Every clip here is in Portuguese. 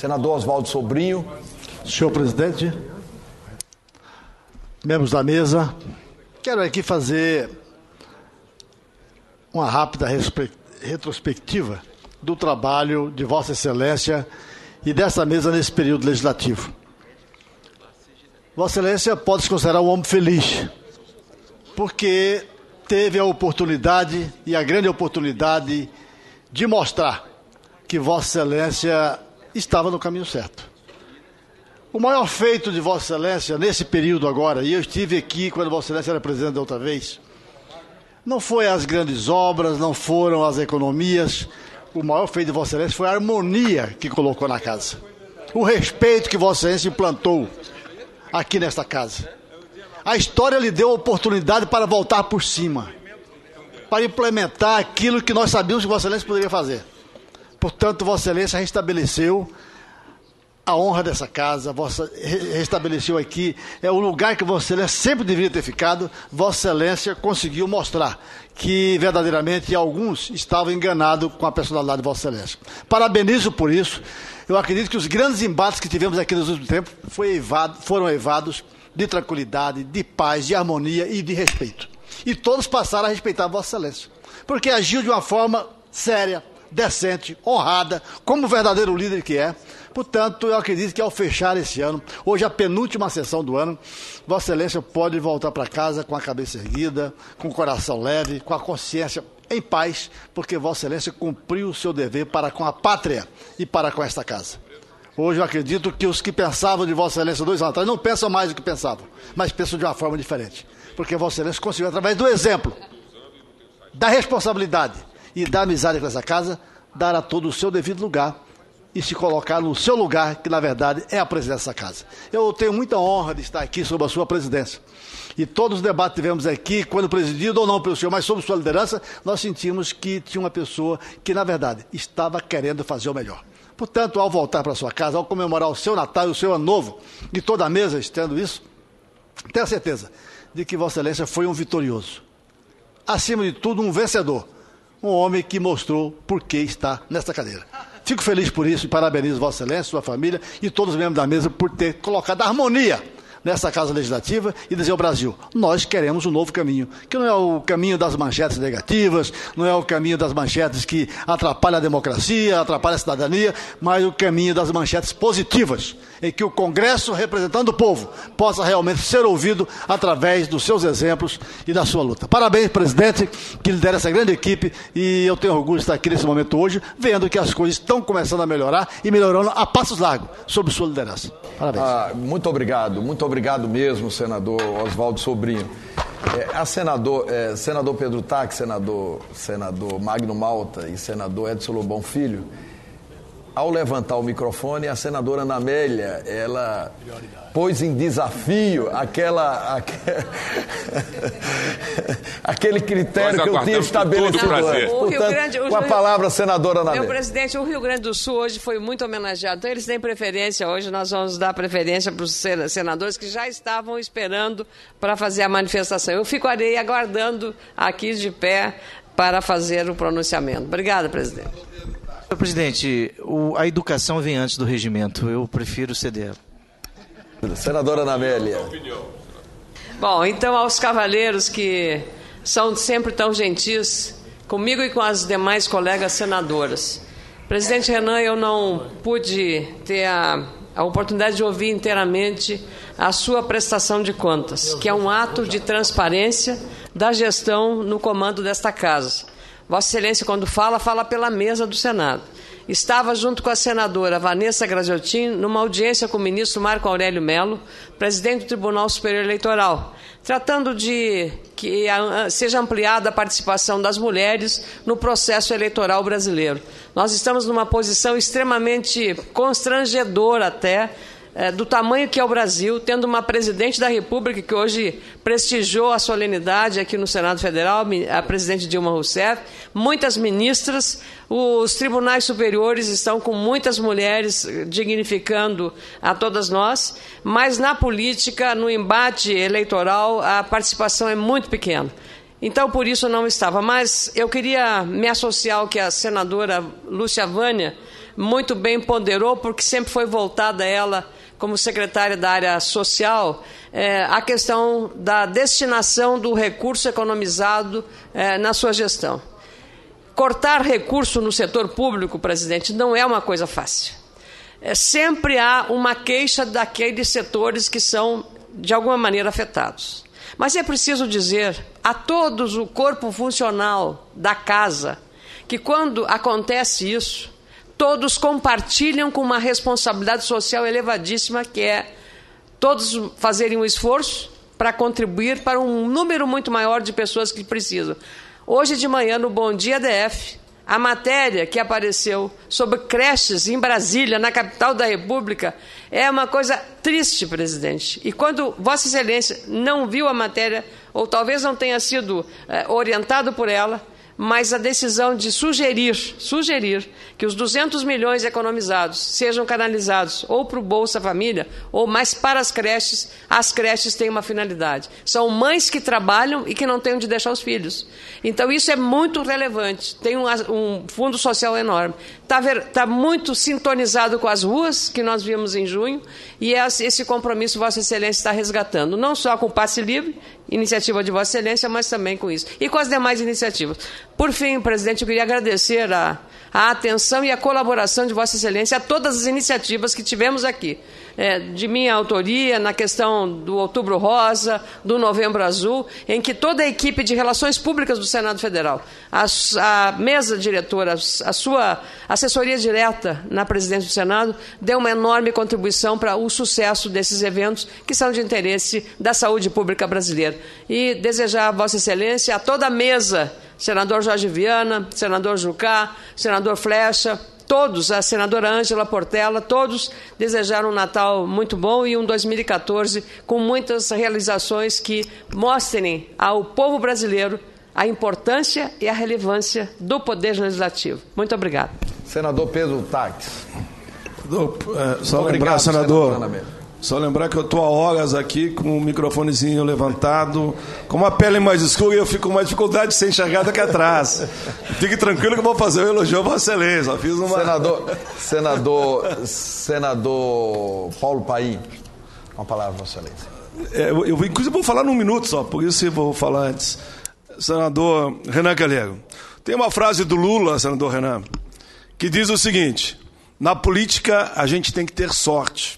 Senador Oswaldo Sobrinho. Senhor presidente, membros da mesa, quero aqui fazer uma rápida retrospectiva do trabalho de Vossa Excelência e dessa mesa nesse período legislativo. Vossa Excelência pode se considerar um homem feliz, porque teve a oportunidade e a grande oportunidade de mostrar que Vossa Excelência estava no caminho certo. O maior feito de Vossa Excelência nesse período agora, e eu estive aqui quando Vossa Excelência era presidente da outra vez, não foi as grandes obras, não foram as economias. O maior feito de Vossa Excelência foi a harmonia que colocou na casa. O respeito que Vossa Excelência implantou aqui nesta casa. A história lhe deu a oportunidade para voltar por cima, para implementar aquilo que nós sabíamos que Vossa Excelência poderia fazer. Portanto, Vossa Excelência restabeleceu a honra dessa casa, restabeleceu aqui, é o lugar que Vossa Excelência sempre deveria ter ficado. Vossa Excelência conseguiu mostrar que, verdadeiramente, alguns estavam enganados com a personalidade de Vossa Excelência. Parabenizo por isso. Eu acredito que os grandes embates que tivemos aqui nos últimos tempos foram evados de tranquilidade, de paz, de harmonia e de respeito. E todos passaram a respeitar Vossa Excelência, porque agiu de uma forma séria, decente, honrada, como o verdadeiro líder que é. Portanto, eu acredito que ao fechar esse ano, hoje a penúltima sessão do ano, Vossa Excelência pode voltar para casa com a cabeça erguida, com o coração leve, com a consciência em paz, porque Vossa Excelência cumpriu o seu dever para com a pátria e para com esta casa. Hoje eu acredito que os que pensavam de Vossa Excelência 2 anos atrás não pensam mais do que pensavam, mas pensam de uma forma diferente, porque Vossa Excelência conseguiu, através do exemplo, da responsabilidade e da amizade com essa casa, dar a todo o seu devido lugar e se colocar no seu lugar, que na verdade é a presidência dessa casa. Eu tenho muita honra de estar aqui sob a sua presidência. E todos os debates que tivemos aqui, quando presidido ou não pelo senhor, mas sob sua liderança, nós sentimos que tinha uma pessoa que, na verdade, estava querendo fazer o melhor. Portanto, ao voltar para sua casa, ao comemorar o seu Natal e o seu Ano Novo, e toda a mesa estendo isso, tenho a certeza de que Vossa Excelência foi um vitorioso. Acima de tudo, um vencedor. Um homem que mostrou por que está nesta cadeira. Fico feliz por isso e parabenizo Vossa Excelência, sua família e todos os membros da mesa por ter colocado harmonia nessa Casa Legislativa e dizer ao Brasil, nós queremos um novo caminho, que não é o caminho das manchetes negativas, não é o caminho das manchetes que atrapalham a democracia, atrapalham a cidadania, mas o caminho das manchetes positivas, em que o Congresso, representando o povo, possa realmente ser ouvido através dos seus exemplos e da sua luta. Parabéns, presidente, que lidera essa grande equipe, e eu tenho orgulho de estar aqui nesse momento hoje, vendo que as coisas estão começando a melhorar e melhorando a passos largos, sob sua liderança. Parabéns. Muito obrigado mesmo, senador Oswaldo Sobrinho. Senador Pedro Taques, senador Magno Malta e senador Edson Lobão Filho, ao levantar o microfone, a senadora Ana Amélia, ela pôs em desafio aquele critério que eu tinha estabelecido antes. Portanto, com a palavra, senadora Ana Amélia. Meu presidente, o Rio Grande do Sul hoje foi muito homenageado. Então, eles têm preferência. Hoje nós vamos dar preferência para os senadores que já estavam esperando para fazer a manifestação. Eu ficarei aguardando aqui de pé para fazer o pronunciamento. Obrigada, presidente. Senhor presidente, a educação vem antes do regimento. Eu prefiro ceder. Senadora Ana Amélia. Bom, então aos cavalheiros que são sempre tão gentis comigo e com as demais colegas senadoras. Presidente Renan, eu não pude ter a oportunidade de ouvir inteiramente a sua prestação de contas, que é um ato de transparência da gestão no comando desta casa. Vossa Excelência, quando fala pela mesa do Senado. Estava junto com a senadora Vanessa Graziotin numa audiência com o ministro Marco Aurélio Mello, presidente do Tribunal Superior Eleitoral, tratando de que seja ampliada a participação das mulheres no processo eleitoral brasileiro. Nós estamos numa posição extremamente constrangedora até, do tamanho que é o Brasil, tendo uma presidente da República que hoje prestigiou a solenidade aqui no Senado Federal, a presidente Dilma Rousseff, muitas ministras, os tribunais superiores estão com muitas mulheres dignificando a todas nós, mas na política, no embate eleitoral, a participação é muito pequena. Então, por isso não estava. Mas eu queria me associar ao que a senadora Lúcia Vânia muito bem ponderou, porque sempre foi voltada a ela, como secretária da área social, a questão da destinação do recurso economizado na sua gestão. Cortar recurso no setor público, presidente, não é uma coisa fácil. Sempre há uma queixa daqueles setores que são, de alguma maneira, afetados. Mas é preciso dizer a todos o corpo funcional da casa que, quando acontece isso, todos compartilham com uma responsabilidade social elevadíssima, que é todos fazerem um esforço para contribuir para um número muito maior de pessoas que precisam. Hoje de manhã, no Bom Dia DF, a matéria que apareceu sobre creches em Brasília, na capital da República, é uma coisa triste, presidente. E quando Vossa Excelência não viu a matéria, ou talvez não tenha sido orientado por ela, mas a decisão de sugerir que os 200 milhões economizados sejam canalizados ou para o Bolsa Família ou mais para as creches têm uma finalidade. São mães que trabalham e que não têm onde deixar os filhos. Então isso é muito relevante, tem um fundo social enorme. Está muito sintonizado com as ruas, que nós vimos em junho, e esse compromisso Vossa Excelência está resgatando, não só com o Passe Livre, iniciativa de Vossa Excelência, mas também com isso. E com as demais iniciativas. Por fim, presidente, eu queria agradecer a atenção e a colaboração de Vossa Excelência a todas as iniciativas que tivemos aqui, de minha autoria, na questão do Outubro Rosa, do Novembro Azul, em que toda a equipe de Relações Públicas do Senado Federal, a mesa diretora, a sua assessoria direta na presidência do Senado, deu uma enorme contribuição para o sucesso desses eventos que são de interesse da saúde pública brasileira. E desejar a Vossa Excelência, a toda a mesa, senador Jorge Viana, senador Jucá, senador Flecha, todos, a senadora Ângela Portela, todos desejaram um Natal muito bom e um 2014 com muitas realizações que mostrem ao povo brasileiro a importância e a relevância do Poder Legislativo. Muito obrigado. Senador Pedro Taques. Só lembrar, senador, só lembrar que eu estou há horas aqui com o microfonezinho levantado, com uma pele mais escura e eu fico com mais dificuldade de ser enxergado aqui atrás. Fique tranquilo que eu vou fazer um elogio a Vossa Excelência. Fiz uma... Senador Paulo Paim, uma palavra, Vossa Excelência. Eu inclusive vou falar num minuto só, por isso eu vou falar antes. Senador Renan Calheiros, tem uma frase do Lula, senador Renan, que diz o seguinte: na política a gente tem que ter sorte.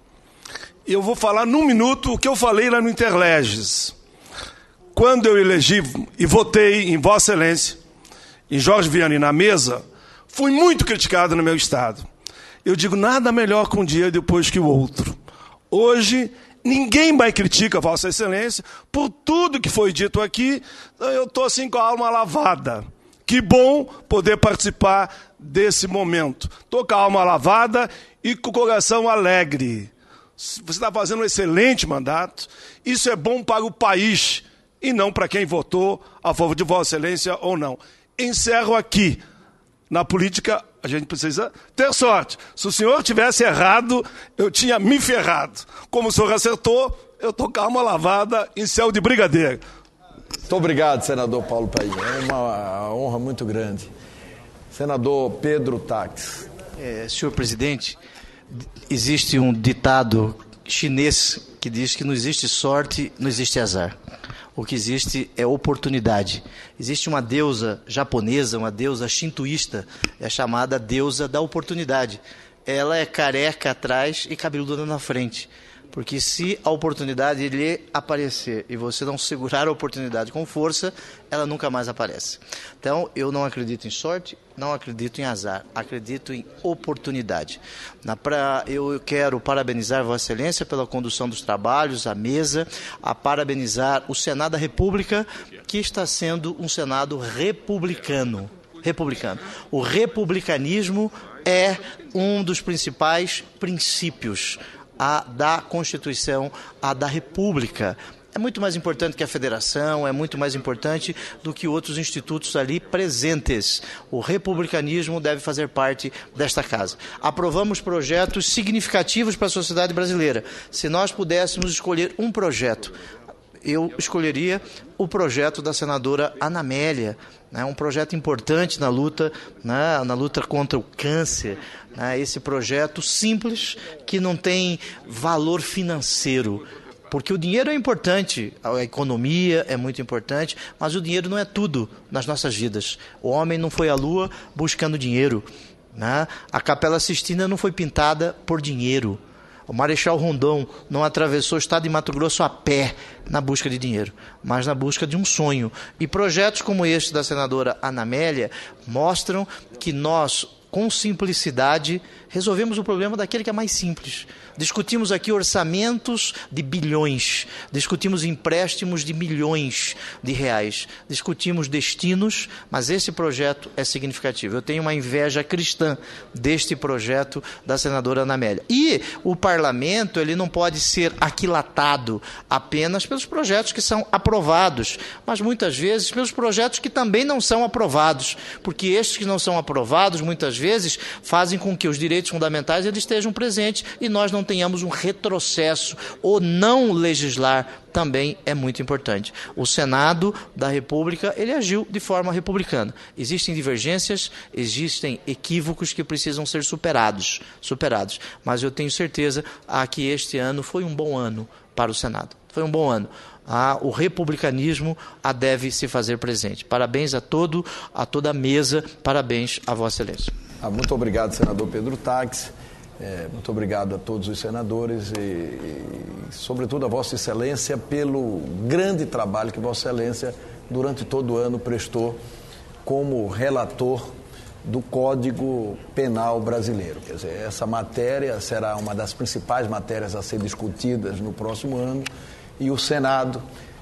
Eu vou falar num minuto o que eu falei lá no Interleges. Quando eu elegi e votei em Vossa Excelência, em Jorge Viana e na mesa, fui muito criticado no meu estado. Eu digo, nada melhor que um dia depois que o outro. Hoje, ninguém mais critica Vossa Excelência por tudo que foi dito aqui. Eu estou assim com a alma lavada. Que bom poder participar desse momento. Estou com a alma lavada e com o coração alegre. Você está fazendo um excelente mandato. Isso é bom para o país e não para quem votou a favor de Vossa Excelência ou não. Encerro aqui. Na política, a gente precisa ter sorte. Se o senhor tivesse errado, eu tinha me ferrado. Como o senhor acertou, eu estou com a alma lavada em céu de brigadeiro. Muito obrigado, senador Paulo Paim. É uma honra muito grande. Senador Pedro Taques. Senhor presidente, existe um ditado chinês que diz que não existe sorte, não existe azar. O que existe é oportunidade. Existe uma deusa japonesa, uma deusa shintoísta, é chamada deusa da oportunidade. Ela é careca atrás e cabeluda na frente. Porque se a oportunidade lhe aparecer e você não segurar a oportunidade com força, ela nunca mais aparece. Então, eu não acredito em sorte, não acredito em azar, acredito em oportunidade. Eu quero parabenizar Vossa Excelência pela condução dos trabalhos, a mesa, a parabenizar o Senado da República, que está sendo um Senado republicano. O republicanismo é um dos principais princípios da Constituição, a da República. É muito mais importante que a federação, é muito mais importante do que outros institutos ali presentes. O republicanismo deve fazer parte desta casa. Aprovamos projetos significativos para a sociedade brasileira. Se nós pudéssemos escolher um projeto, eu escolheria o projeto da senadora Ana Amélia, né, um projeto importante na luta contra o câncer, né, esse projeto simples que não tem valor financeiro, porque o dinheiro é importante, a economia é muito importante, mas o dinheiro não é tudo nas nossas vidas. O homem não foi à lua buscando dinheiro, né? A Capela Sistina não foi pintada por dinheiro. O Marechal Rondon não atravessou o estado de Mato Grosso a pé na busca de dinheiro, mas na busca de um sonho. E projetos como este da senadora Ana Amélia mostram que nós, com simplicidade, resolvemos o problema daquele que é mais simples. Discutimos aqui orçamentos de bilhões, discutimos empréstimos de milhões de reais, discutimos destinos, mas esse projeto é significativo. Eu tenho uma inveja cristã deste projeto da senadora Ana Amélia. E o parlamento, ele não pode ser aquilatado apenas pelos projetos que são aprovados, mas muitas vezes pelos projetos que também não são aprovados, porque estes que não são aprovados, muitas vezes, fazem com que os direitos fundamentais eles estejam presentes e nós não tenhamos um retrocesso. O não legislar também é muito importante. O Senado da República, ele agiu de forma republicana. Existem divergências, existem equívocos que precisam ser superados. Mas eu tenho certeza que este ano foi um bom ano para o Senado. Foi um bom ano. O republicanismo deve se fazer presente. Parabéns a toda a mesa, parabéns a Vossa Excelência. Muito obrigado, senador Pedro Taques. Muito obrigado a todos os senadores e, sobretudo, a Vossa Excelência pelo grande trabalho que Vossa Excelência, durante todo o ano, prestou como relator do Código Penal Brasileiro. Quer dizer, essa matéria será uma das principais matérias a ser discutidas no próximo ano e o Senado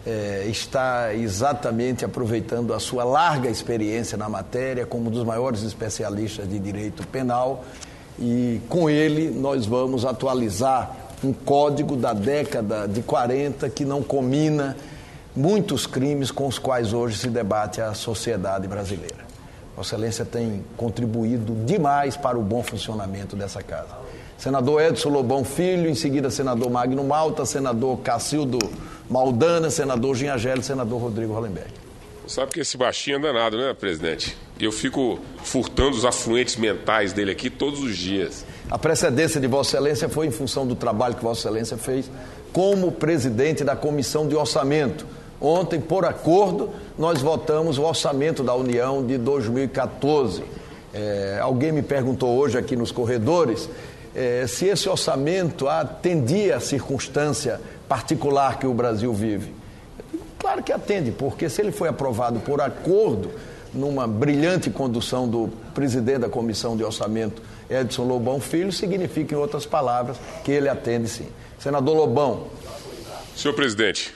está exatamente aproveitando a sua larga experiência na matéria como um dos maiores especialistas de direito penal. E com ele nós vamos atualizar um código da década de 40 que não comina muitos crimes com os quais hoje se debate a sociedade brasileira. Vossa Excelência tem contribuído demais para o bom funcionamento dessa casa. Senador Edson Lobão Filho, em seguida senador Magno Malta, senador Cacildo Maldana, senador Ginhagel e senador Rodrigo Hollenberg. Sabe que esse baixinho é danado, né, presidente? Eu fico furtando os afluentes mentais dele aqui todos os dias. A precedência de Vossa Excelência foi em função do trabalho que Vossa Excelência fez como presidente da Comissão de Orçamento. Ontem, por acordo, nós votamos o orçamento da União de 2014. Alguém me perguntou hoje aqui nos corredores se esse orçamento atendia à circunstância particular que o Brasil vive. Claro que atende, porque se ele foi aprovado por acordo, numa brilhante condução do presidente da Comissão de Orçamento, Edson Lobão Filho, significa, em outras palavras, que ele atende sim. Senador Lobão. Senhor presidente,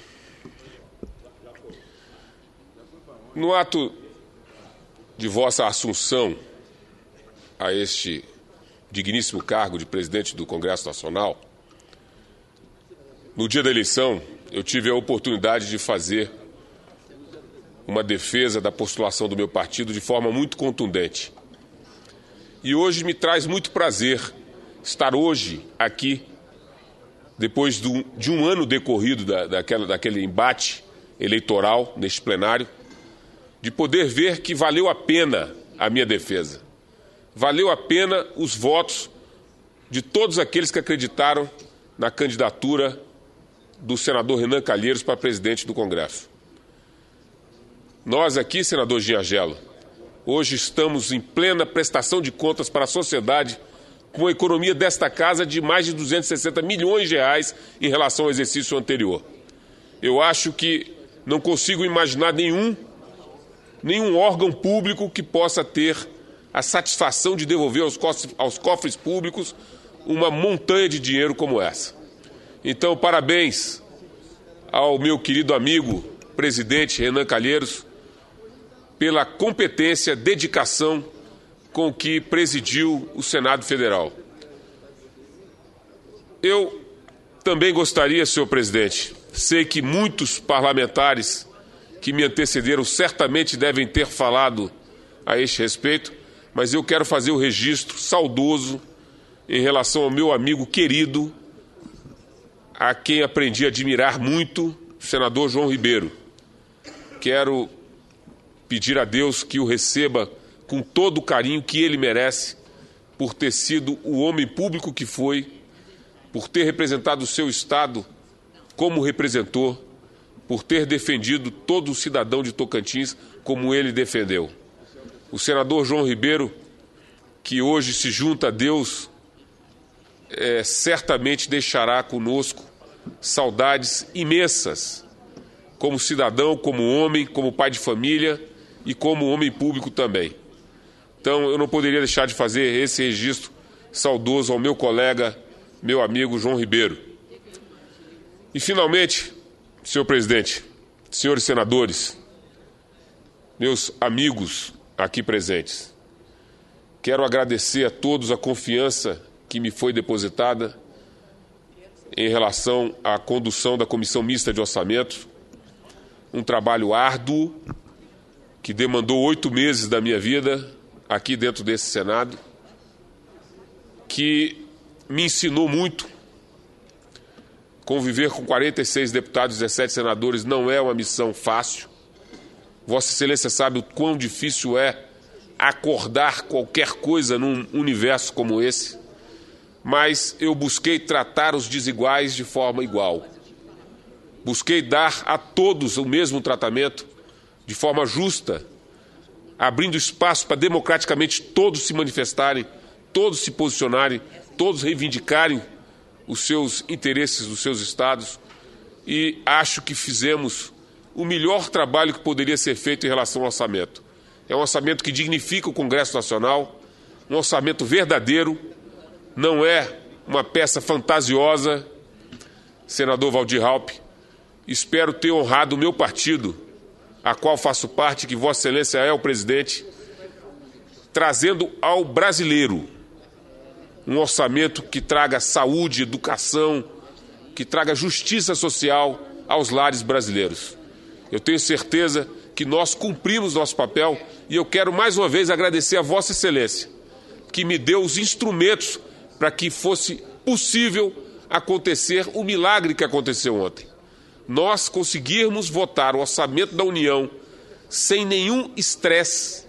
no ato de vossa assunção a este digníssimo cargo de presidente do Congresso Nacional, no dia da eleição, eu tive a oportunidade de fazer uma defesa da postulação do meu partido de forma muito contundente. E hoje me traz muito prazer estar hoje aqui, depois de um ano decorrido daquele embate eleitoral neste plenário, de poder ver que valeu a pena a minha defesa. Valeu a pena os votos de todos aqueles que acreditaram na candidatura do senador Renan Calheiros para presidente do Congresso. Nós aqui, senador Ginhagel, hoje estamos em plena prestação de contas para a sociedade com a economia desta casa de mais de 260 milhões de reais em relação ao exercício anterior. Eu acho que não consigo imaginar nenhum órgão público que possa ter a satisfação de devolver aos cofres públicos uma montanha de dinheiro como essa. Então, parabéns ao meu querido amigo, presidente Renan Calheiros, pela competência, dedicação com que presidiu o Senado Federal. Eu também gostaria, senhor presidente, sei que muitos parlamentares que me antecederam certamente devem ter falado a este respeito, mas eu quero fazer o registro saudoso em relação ao meu amigo querido, a quem aprendi a admirar muito, senador João Ribeiro. Quero pedir a Deus que o receba com todo o carinho que ele merece, por ter sido o homem público que foi, por ter representado o seu Estado como representou, por ter defendido todo o cidadão de Tocantins como ele defendeu. O senador João Ribeiro, que hoje se junta a Deus, certamente deixará conosco saudades imensas, como cidadão, como homem, como pai de família e como homem público também. Então, eu não poderia deixar de fazer esse registro saudoso ao meu colega, meu amigo João Ribeiro. E, finalmente, senhor presidente, senhores senadores, meus amigos aqui presentes, quero agradecer a todos a confiança que me foi depositada em relação à condução da Comissão Mista de Orçamento, um trabalho árduo que demandou 8 meses da minha vida aqui dentro desse Senado, que me ensinou muito. Conviver com 46 deputados e 17 senadores não é uma missão fácil. Vossa Excelência sabe o quão difícil é acordar qualquer coisa num universo como esse, mas eu busquei tratar os desiguais de forma igual. Busquei dar a todos o mesmo tratamento, de forma justa, abrindo espaço para democraticamente todos se manifestarem, todos se posicionarem, todos reivindicarem os seus interesses dos seus estados, e acho que fizemos o melhor trabalho que poderia ser feito em relação ao orçamento. É um orçamento que dignifica o Congresso Nacional, um orçamento verdadeiro, não é uma peça fantasiosa. Senador Waldir Raupp, espero ter honrado o meu partido, a qual faço parte, que Vossa Excelência é o presidente, trazendo ao brasileiro um orçamento que traga saúde, educação, que traga justiça social aos lares brasileiros. Eu tenho certeza que nós cumprimos nosso papel e eu quero mais uma vez agradecer a Vossa Excelência, que me deu os instrumentos para que fosse possível acontecer o milagre que aconteceu ontem. Nós conseguirmos votar o orçamento da União sem nenhum estresse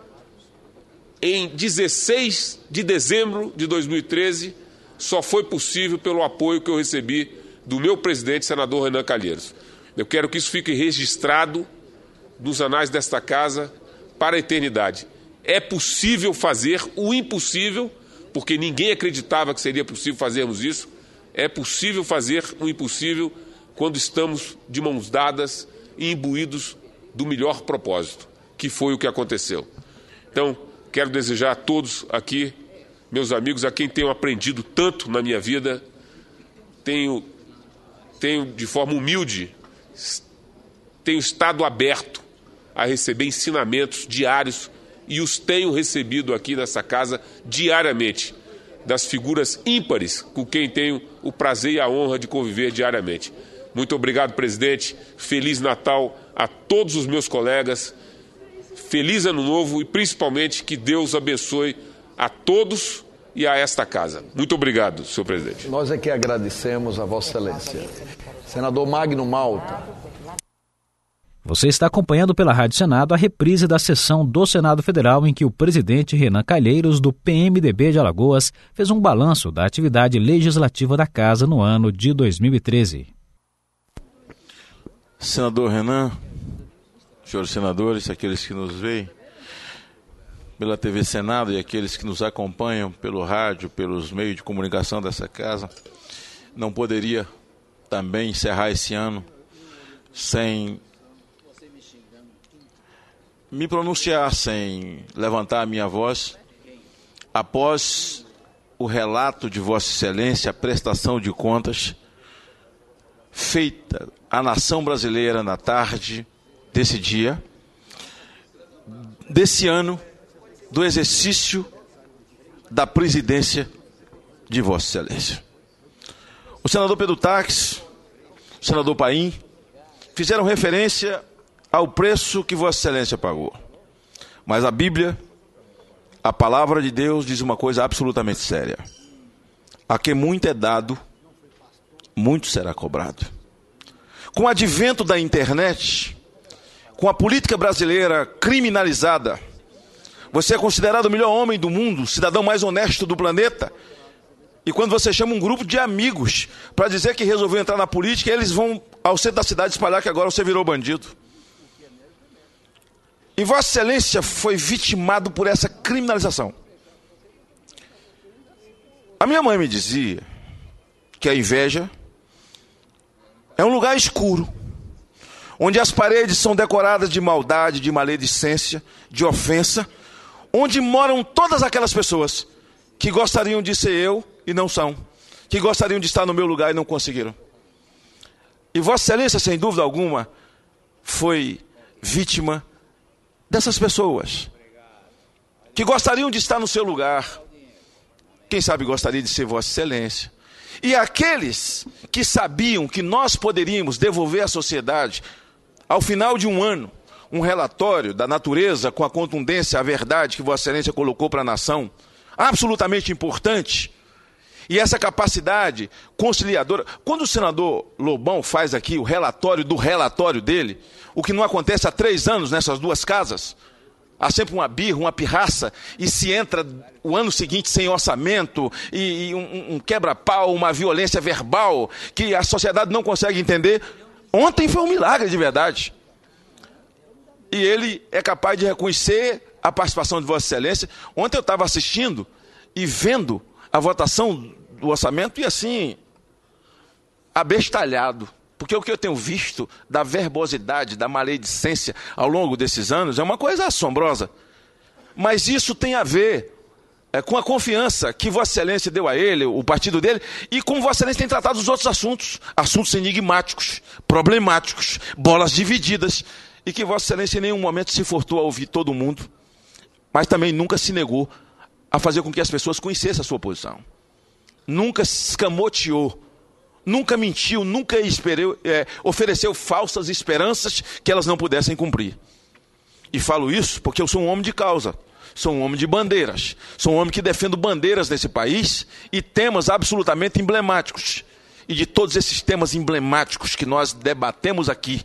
em 16 de dezembro de 2013 só foi possível pelo apoio que eu recebi do meu presidente, senador Renan Calheiros. Eu quero que isso fique registrado nos anais desta casa para a eternidade. É possível fazer o impossível, porque ninguém acreditava que seria possível fazermos isso. É possível fazer o impossível quando estamos de mãos dadas e imbuídos do melhor propósito, que foi o que aconteceu. Então, quero desejar a todos aqui, meus amigos, a quem tenho aprendido tanto na minha vida, tenho de forma humilde, tenho estado aberto a receber ensinamentos diários e os tenho recebido aqui nessa casa diariamente, das figuras ímpares com quem tenho o prazer e a honra de conviver diariamente. Muito obrigado, presidente. Feliz Natal a todos os meus colegas. Feliz Ano Novo e, principalmente, que Deus abençoe a todos e a esta casa. Muito obrigado, senhor presidente. Nós é que agradecemos a Vossa Excelência. Senador Magno Malta. Você está acompanhando pela Rádio Senado a reprise da sessão do Senado Federal em que o presidente Renan Calheiros, do PMDB de Alagoas, fez um balanço da atividade legislativa da Casa no ano de 2013. Senador Renan, senhores senadores, aqueles que nos veem pela TV Senado e aqueles que nos acompanham pelo rádio, pelos meios de comunicação dessa casa, não poderia também encerrar esse ano sem me pronunciar, sem levantar a minha voz, após o relato de Vossa Excelência, a prestação de contas feita à nação brasileira na tarde desse dia, desse ano, do exercício da presidência de Vossa Excelência. O senador Pedro Taques, o senador Paim, fizeram referência ao preço que Vossa Excelência pagou. Mas a Bíblia, a palavra de Deus, diz uma coisa absolutamente séria. A quem muito é dado, muito será cobrado. Com o advento da internet, com a política brasileira criminalizada, você é considerado o melhor homem do mundo, cidadão mais honesto do planeta. E quando você chama um grupo de amigos para dizer que resolveu entrar na política, eles vão ao centro da cidade espalhar que agora você virou bandido. E Vossa Excelência foi vitimado por essa criminalização. A minha mãe me dizia que a inveja é um lugar escuro, onde as paredes são decoradas de maldade, de maledicência, de ofensa, onde moram todas aquelas pessoas que gostariam de ser eu e não são, que gostariam de estar no meu lugar e não conseguiram. E Vossa Excelência, sem dúvida alguma, foi vítima dessas pessoas que gostariam de estar no seu lugar. Quem sabe gostaria de ser Vossa Excelência. E aqueles que sabiam que nós poderíamos devolver à sociedade, ao final de um ano, um relatório da natureza com a contundência, a verdade que Vossa Excelência colocou para a nação, absolutamente importante, e essa capacidade conciliadora. Quando o senador Lobão faz aqui o relatório do relatório dele, o que não acontece há 3 anos nessas duas casas, há sempre uma birra, uma pirraça, e se entra o ano seguinte sem orçamento, e um quebra-pau, uma violência verbal, que a sociedade não consegue entender. Ontem foi um milagre de verdade. E ele é capaz de reconhecer a participação de Vossa Excelência. Ontem eu estava assistindo e vendo a votação do orçamento e assim, abestalhado. Porque o que eu tenho visto da verbosidade, da maledicência ao longo desses anos é uma coisa assombrosa. Mas isso tem a ver com a confiança que Vossa Excelência deu a ele, o partido dele, e como Vossa Excelência tem tratado os outros assuntos. Assuntos enigmáticos, problemáticos, bolas divididas. E que Vossa Excelência em nenhum momento se furtou a ouvir todo mundo, mas também nunca se negou a fazer com que as pessoas conhecessem a sua posição. Nunca se escamoteou, nunca mentiu, nunca ofereceu falsas esperanças que elas não pudessem cumprir. E falo isso porque eu sou um homem de causa, sou um homem de bandeiras, sou um homem que defendo bandeiras nesse país e temas absolutamente emblemáticos. E de todos esses temas emblemáticos que nós debatemos aqui,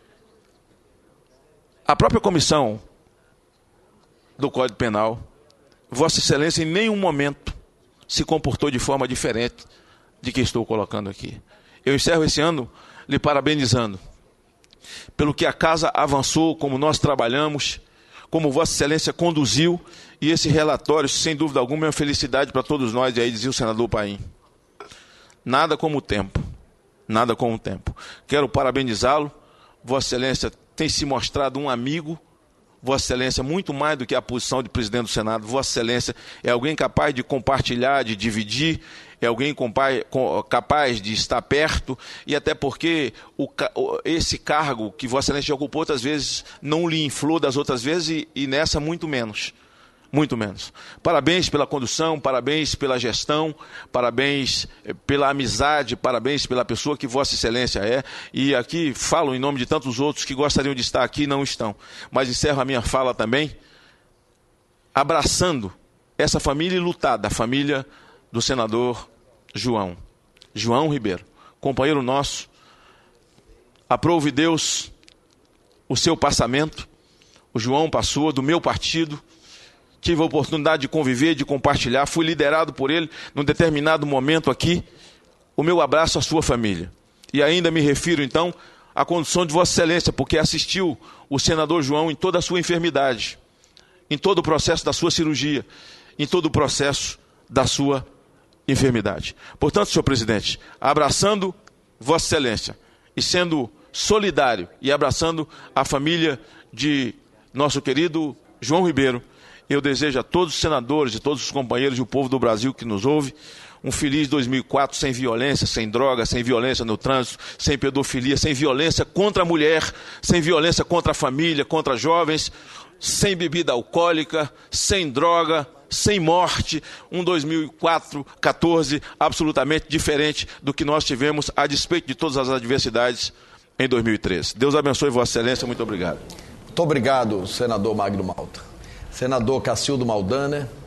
a própria comissão do Código Penal, Vossa Excelência em nenhum momento se comportou de forma diferente de que estou colocando aqui. Eu encerro esse ano lhe parabenizando pelo que a casa avançou, como nós trabalhamos, como Vossa Excelência conduziu, e esse relatório, sem dúvida alguma, é uma felicidade para todos nós, e aí dizia o senador Paim. Nada como o tempo, nada como o tempo. Quero parabenizá-lo, Vossa Excelência tem se mostrado um amigo, Vossa Excelência, muito mais do que a posição de presidente do Senado. Vossa Excelência é alguém capaz de compartilhar, de dividir, é alguém capaz de estar perto, e até porque esse cargo que Vossa Excelência já ocupou outras vezes não lhe inflou das outras vezes, e nessa muito menos. Muito menos. Parabéns pela condução, parabéns pela gestão, parabéns pela amizade, parabéns pela pessoa que Vossa Excelência é. E aqui falo em nome de tantos outros que gostariam de estar aqui e não estão. Mas encerro a minha fala também abraçando essa família lutada, a família do senador João Ribeiro, companheiro nosso. Aprove Deus o seu passamento. O João passou do meu partido. Tive a oportunidade de conviver, de compartilhar, fui liderado por ele num determinado momento aqui. O meu abraço à sua família. E ainda me refiro, então, à condução de Vossa Excelência, porque assistiu o senador João em toda a sua enfermidade, em todo o processo da sua cirurgia, em todo o processo da sua enfermidade. Portanto, senhor presidente, abraçando Vossa Excelência e sendo solidário e abraçando a família de nosso querido João Ribeiro, eu desejo a todos os senadores e todos os companheiros e o povo do Brasil que nos ouve um feliz 2004 sem violência, sem droga, sem violência no trânsito, sem pedofilia, sem violência contra a mulher, sem violência contra a família, contra jovens, sem bebida alcoólica, sem droga, sem morte. Um 2014 absolutamente diferente do que nós tivemos a despeito de todas as adversidades em 2013. Deus abençoe Vossa Excelência. Muito obrigado. Muito obrigado, senador Magno Malta. Senador Cacildo Maldana.